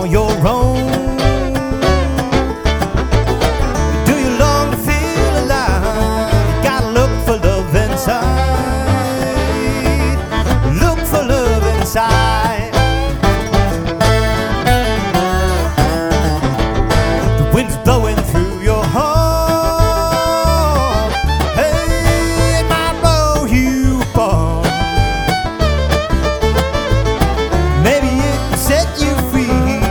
on your own. Do you long to feel alive? You gotta look for love inside.